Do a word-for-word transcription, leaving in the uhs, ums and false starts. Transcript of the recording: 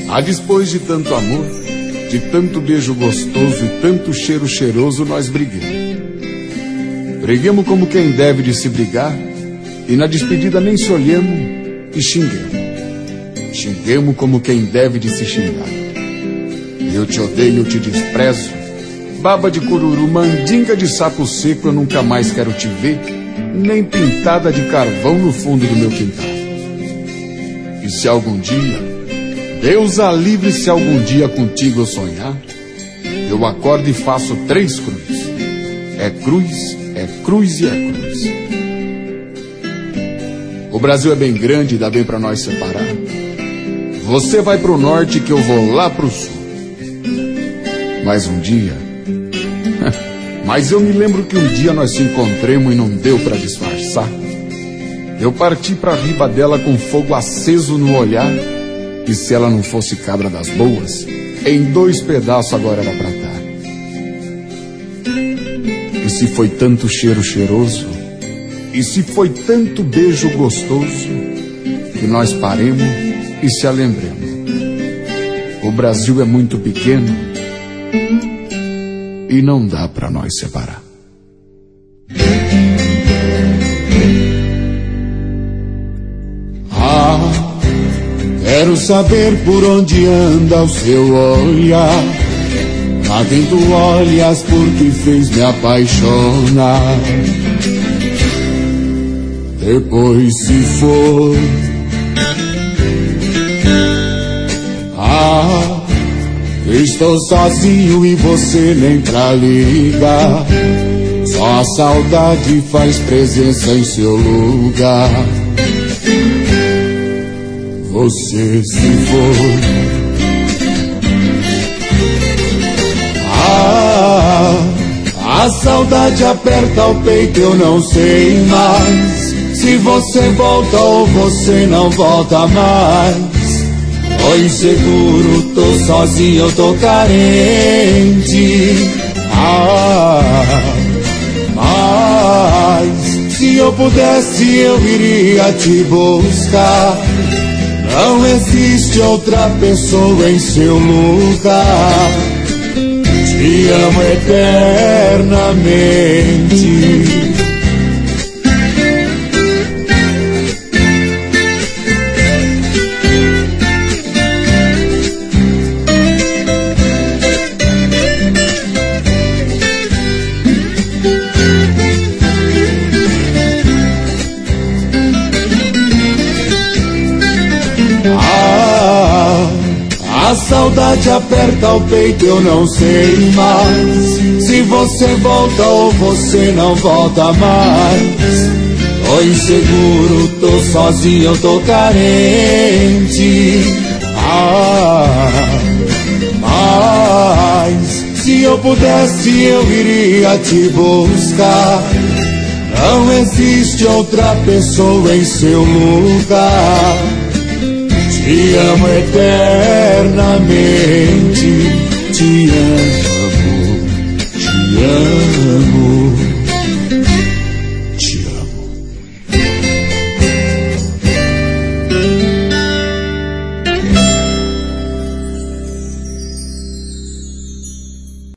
Ah, depois de tanto amor, de tanto beijo gostoso e tanto cheiro cheiroso, nós briguemos. Briguemos como quem deve de se brigar, e na despedida nem se olhemos e xinguemos. Xinguemos como quem deve de se xingar. Eu te odeio, eu te desprezo, baba de cururu, mandinga de sapo seco, eu nunca mais quero te ver, nem pintada de carvão no fundo do meu quintal. E se algum dia, Deus a livre, se algum dia contigo eu sonhar, eu acordo e faço três cruzes. É cruz, é cruz e é cruz. O Brasil é bem grande, dá bem pra nós separar. Você vai pro norte que eu vou lá pro sul. Mas um dia... Mas eu me lembro que um dia nós se encontremos e não deu pra disfarçar. Eu parti pra riba dela com fogo aceso no olhar, e se ela não fosse cabra das boas, em dois pedaços agora era pra dar. E se foi tanto cheiro cheiroso, e se foi tanto beijo gostoso, que nós paremos e se alembremos. O Brasil é muito pequeno e não dá pra nós separar. Ah, quero saber por onde anda o seu olhar. A quem tu olhas porque fez me apaixonar. Depois se for. Ah, estou sozinho e você nem pra ligar. Só a saudade faz presença em seu lugar. Você se foi. Ah, a saudade aperta o peito, eu não sei mais se você volta ou você não volta mais. Tô inseguro, tô sozinho, eu tô carente. Ah, mas se eu pudesse eu iria te buscar. Não existe outra pessoa em seu lugar. Te amo eternamente. A saudade aperta o peito, eu não sei mais se você volta ou você não volta mais. Tô inseguro, tô sozinho, eu tô carente. Ah, mas se eu pudesse eu iria te buscar. Não existe outra pessoa em seu lugar. Te amo eternamente, te amo, te amo.